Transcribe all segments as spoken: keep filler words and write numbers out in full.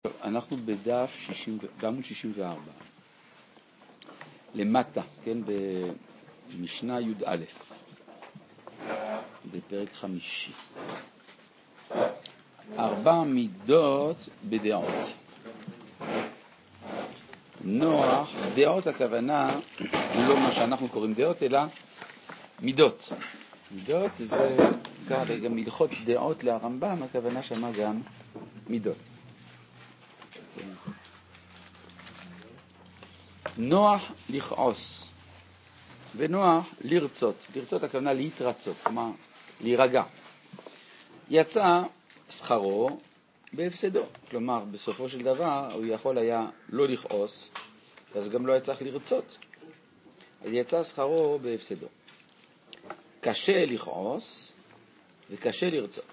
אנחנו בדף בעמוד שישים וארבע, למטה, כן, במשנה י' א', בפרק חמישי. ארבע מידות בדעות. נוח, דעות הכוונה לא מה שאנחנו קוראים דעות, אלא מידות. מידות זה גם הלכות דעות לרמב"ם, הכוונה שמה גם מידות. נוח לכעוס ונוח לרצות. לרצות הכוונה להתרצות, כלומר להירגע. יצא שכרו בהפסדו, כלומר בסופו של דבר הוא יכול היה לא לכעוס, אז גם לא היה צריך לרצות, אז יצא שכרו בהפסדו. קשה לכעוס וקשה לרצות.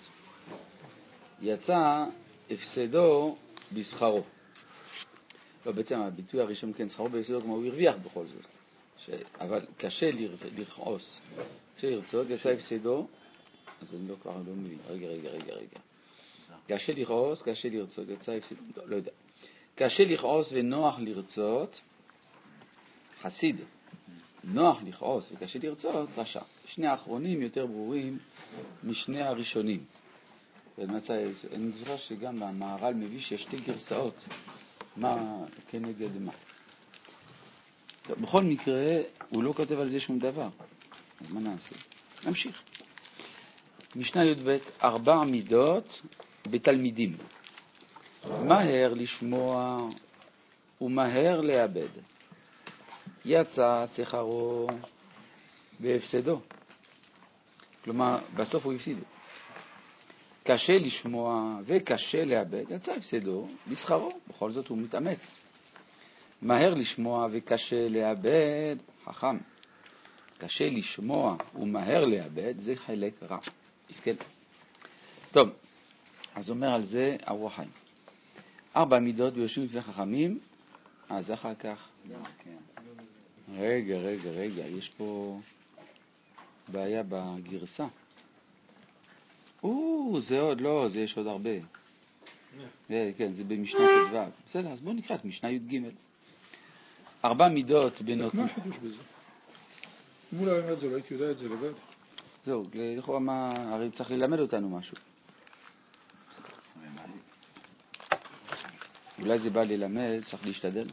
יצא הפסדו בשכרו. לא, בעצם הביטוי הראשון כן, שכרו בהפסדו, כמו הוא הרוויח בכל זאת. ש... אבל קשה לכעוס, קשה לרצות, יצא הפסדו, אז אני לא כבר לא מבין. רגע, רגע, רגע, רגע. קשה לכעוס, קשה לרצות, יצא הפסדו, לא, לא יודע. קשה לכעוס ונוח לרצות, חסיד. נוח לכעוס וקשה לרצות, רשע. שני האחרונים יותר ברורים משני הראשונים. אני זוכר שגם במהר"ל מביא שיש שתי גרסאות, מה כנגד מה. טוב, בכל מקרה, הוא לא כותב על זה שום דבר. אז מה נעשה? נמשיך. משנה י' ב', ארבע מידות בתלמידים. מהר לשמוע ומהר לאבד. יצא שכרו בהפסדו. כלומר, בסוף הוא הפסיד. קשה לשמוע וקשה לאבד, יצא הפסדו בשכרו, בכל זאת הוא מתאמץ. מהר לשמוע וקשה לאבד, חכם. קשה לשמוע ומהר לאבד, זה חלק רע. מסכן. טוב, אז אומר על זה ארוח חיים. ארבע מידות ביושבים לפני חכמים, אז אחר כך. רגע, רגע, רגע, יש פה בעיה בגרסה. או, זה עוד לא, זה יש עוד הרבה. כן, זה במשנה כ"ו. בסדר, אז בואו נקרא את משנה י"ג. ארבע מידות בנות... מה החידוש בזה? אם אולי באמת זה, לא הייתי יודע את זה לבד. זהו, לכאורה מה, הרי צריך ללמד אותנו משהו. אולי זה בא ללמד, צריך להשתדל.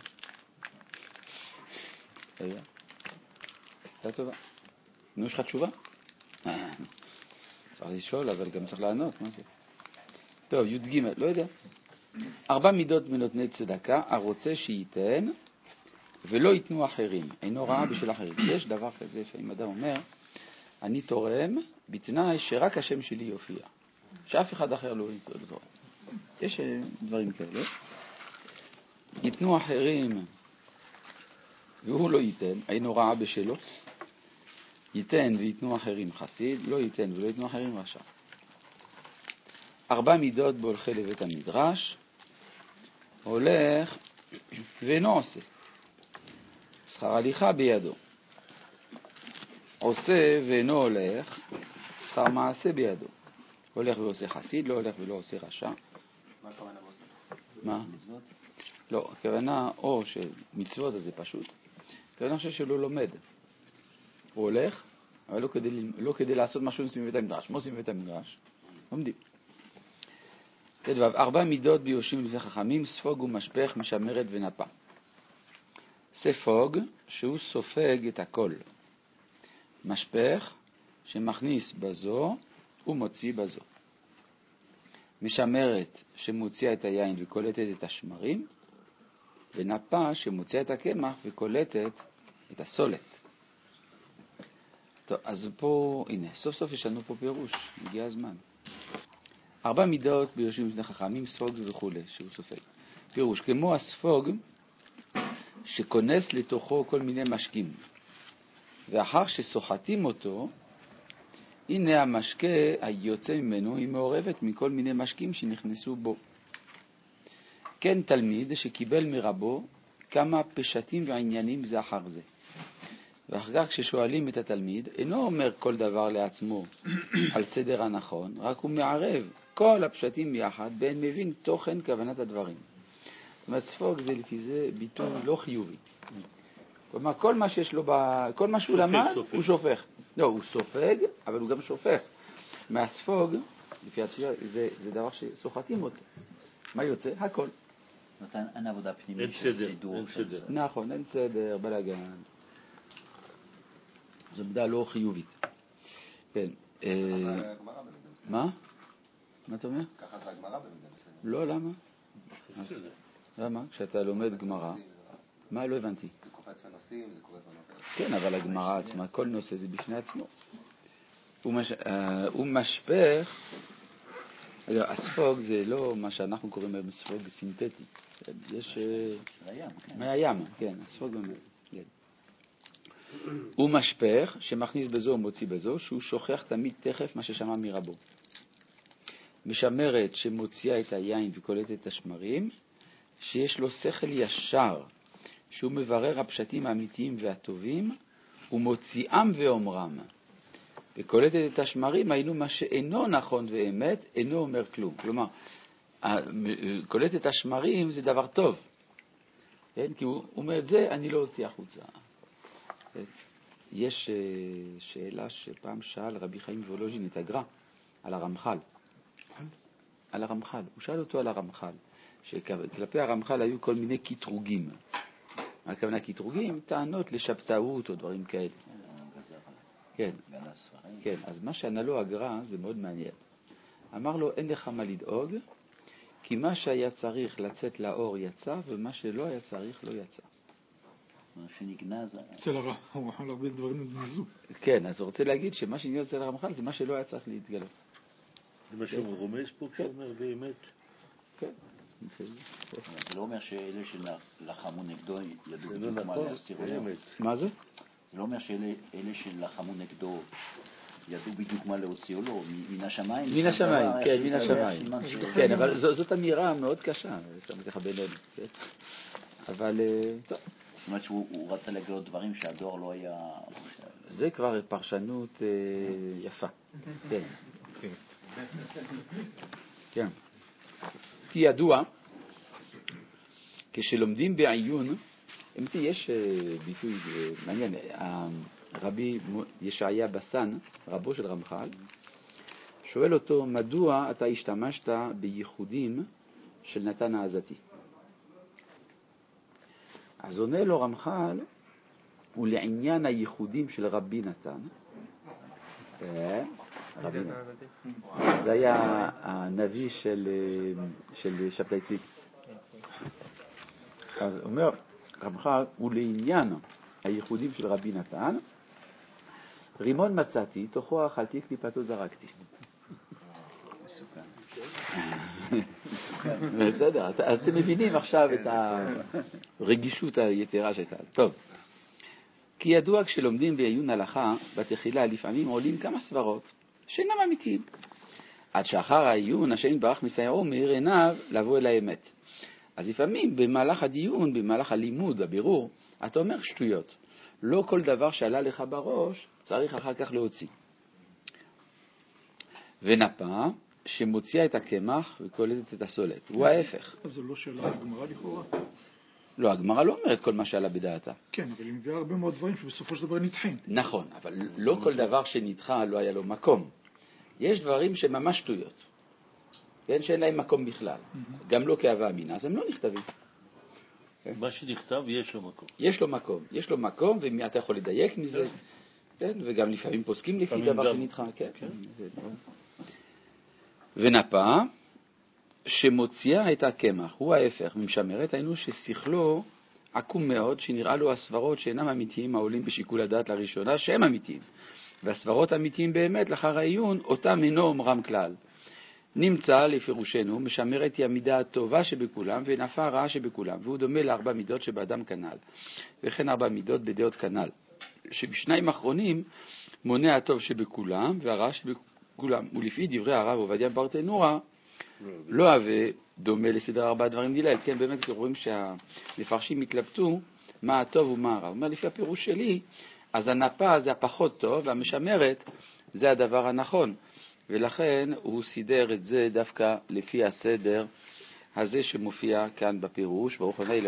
רגע. שאלה טובה. נו, יש לך תשובה? צריך לשאול, אבל גם צריך לענות, מה זה? טוב, י' ג', לא יודע. ארבע מידות בנותני צדקה, הרוצה שייתן ולא ייתנו אחרים. אינו רעה בשביל אחרים. יש דבר כזה, אם אדם אומר, אני תורם בתנאי שרק השם שלי יופיע. שאף אחד אחר לא יתורם. יש דברים כאלה. ייתנו אחרים והוא לא ייתן, אינו רעה בשלו. ייתן ויתנו אחרים חסיד, לא ייתן ולא ייתנו אחרים רשע. ארבע מידות בהולכי לבית המדרש, הולך ואינו עושה. שכר הליכה בידו. עושה ואינו הולך, שכר מעשה בידו. הולך ועושה חסיד, לא הולך ולא עושה רשע. מה הכוונה בעושה? מה? לא, הכוונה או שמצוות זה פשוט, הכוונה שלא לומד. הוא הולך, אבל לא כדי, לא כדי לעשות משהו מסביב בית המדרש. מה עושים בבית המדרש? לומדים. תדבב, ארבע מידות ביושים לפני חכמים, ספוג ומשפך, משמרת ונפה. ספוג, שהוא סופג את הכל. משפך, שמכניס בזו ומוציא בזו. משמרת, שמוציאה את היין וקולטת את השמרים. ונפה, שמוציאה את הקמח וקולטת את הסולת. טוב, אז פה, הנה, סוף סוף יש לנו פה פירוש, הגיע הזמן. ארבע מידות ביושבים לפני חכמים, ספוג וכו', שהוא סופג. פירוש, כמו הספוג שכונס לתוכו כל מיני משקים, ואחר שסוחטים אותו, הנה המשקה היוצא ממנו היא מעורבת מכל מיני משקים שנכנסו בו. כן תלמיד שקיבל מרבו כמה פשטים ועניינים זה אחר זה. ואחר כך כששואלים את התלמיד, אינו אומר כל דבר לעצמו על סדר הנכון, רק הוא מערב כל הפשטים יחד, בין מבין תוכן כוונת הדברים. זאת אומרת, ספוג זה לפי זה ביטוי לא חיובי. כלומר, כל מה שיש לו, ב... כל מה שהוא למד, הוא שופך. לא, הוא סופג, אבל הוא גם שופך. מהספוג, לפי התפילה, זה, זה דבר שסוחטים אותו. מה יוצא? הכל. אין עבודה פנימית של סידור. נכון, אין סדר, בלגן. זו עמדה לא חיובית. כן. מה? מה אתה אומר? ככה זה הגמרא במידה מסוימת. לא, למה? למה? כשאתה לומד גמרא, מה? לא הבנתי. זה קופץ בנושאים, זה קופץ בנושאים. כן, אבל הגמרא עצמה, כל נושא זה בפני עצמו. הוא משפך, הספוג זה לא מה שאנחנו קוראים היום ספוג סינתטי. יש... מהים, כן, הספוג באמת. הוא משפך שמכניס בזו ומוציא בזו, שהוא שוכח תמיד תכף מה ששמע מרבו. משמרת שמוציאה את היין וקולטת את השמרים, שיש לו שכל ישר, שהוא מברר הפשטים האמיתיים והטובים, ומוציאם ואומרם. וקולטת את השמרים, היינו מה שאינו נכון ואמת, אינו אומר כלום. כלומר, קולטת את השמרים זה דבר טוב. כן? כי הוא אומר את זה, אני לא הוציא החוצה. יש שאלה שפעם שאל רבי חיים וולוז'ין את הגר"א על הרמח"ל. על הרמח"ל. הוא שאל אותו על הרמח"ל, שכלפי הרמח"ל היו כל מיני קטרוגים. הכוונה קטרוגים, טענות לשבתאות או דברים כאלה. כן, כן. אז מה שענה לו הגר"א זה מאוד מעניין. אמר לו, אין לך מה לדאוג, כי מה שהיה צריך לצאת לאור יצא, ומה שלא היה צריך לא יצא. מה שנגנז... אצל הרע, הוא יכול להרבה דברים נגנזו. כן, אז הוא רוצה להגיד שמה שנגנז אצל הרמח"ל זה מה שלא היה צריך להתגלות. זה מה שהוא רומז פה כשאומר באמת. כן. זה לא אומר שאלה שלחמו נגדו ידעו בדיוק מה להסתיר לו. מה זה? זה לא אומר שאלה שלחמו נגדו ידעו בדיוק מה להוציא או לא, מן השמיים. מן השמיים, כן, מן השמיים. כן, אבל זאת אמירה מאוד קשה, סתם ככה בינינו. אבל, טוב. זאת אומרת שהוא רצה לגלות דברים שהדור לא היה... זה כבר פרשנות יפה. כן. כן. כי ידוע, כשלומדים בעיון, אמיתי, יש ביטוי מעניין, הרבי ישעיה בסן, רבו של רמח"ל, שואל אותו, מדוע אתה השתמשת בייחודים של נתן העזתי? אז עונה לו רמח"ל, ולעניין הייחודים של רבי נתן, רבי נתן. זה היה הנביא של, של שבתאי צבי. אז אומר רמח"ל, ולעניין הייחודים של רבי נתן, רימון מצאתי, תוכו אכלתי, קליפתו זרקתי. בסדר, אז אתם מבינים עכשיו את הרגישות היתרה שהייתה. טוב, כי ידוע כשלומדים בעיון הלכה, בתחילה לפעמים עולים כמה סברות שאינם אמיתיים. עד שאחר העיון, השם יתברך מסייעו מאיר עיניו לבוא אל האמת. אז לפעמים במהלך הדיון, במהלך הלימוד, הבירור, אתה אומר שטויות. לא כל דבר שעלה לך בראש צריך אחר כך להוציא. ונפה שמוציאה את הקמח וקולטת את הסולת. הוא ההפך. אז זה לא שאלה הגמרא לכאורה? לא, הגמרא לא אומרת כל מה שעלה בדעתה. כן, אבל היא מביאה הרבה מאוד דברים שבסופו של דבר נדחים. נכון, אבל לא כל דבר שנדחה לא היה לו מקום. יש דברים שממש שטויות. כן, שאין להם מקום בכלל. גם לא כאהבה אמינה, אז הם לא נכתבים. מה שנכתב יש לו מקום. יש לו מקום, יש לו מקום, ואתה יכול לדייק מזה, כן, וגם לפעמים פוסקים לפי דבר שנדחה, כן. ונפה, שמוציאה את הקמח, הוא ההפך, ממשמרת, היינו ששכלו עקום מאוד, שנראה לו הסברות שאינם אמיתיים, העולים בשיקול הדעת לראשונה, שהם אמיתיים. והסברות אמיתיים באמת, לאחר העיון, אותם אינו אומרם כלל. נמצא לפירושנו, משמרת היא המידה הטובה שבכולם, ונפה הרעה שבכולם, והוא דומה לארבע מידות שבאדם כנל, וכן ארבע מידות בדעות כנל, שבשניים האחרונים מונה הטוב שבכולם, והרעה שבכולם. ולפי דברי הרב עובדיה ברטנורה, לא הווה דומה לסדר ארבעה דברים דילל. כן, באמת רואים שהמפרשים התלבטו מה הטוב ומה הרע. הוא אומר, לפי הפירוש שלי, אז הנפה זה הפחות טוב, והמשמרת זה הדבר הנכון. ולכן הוא סידר את זה דווקא לפי הסדר הזה שמופיע כאן בפירוש, ברוך ה'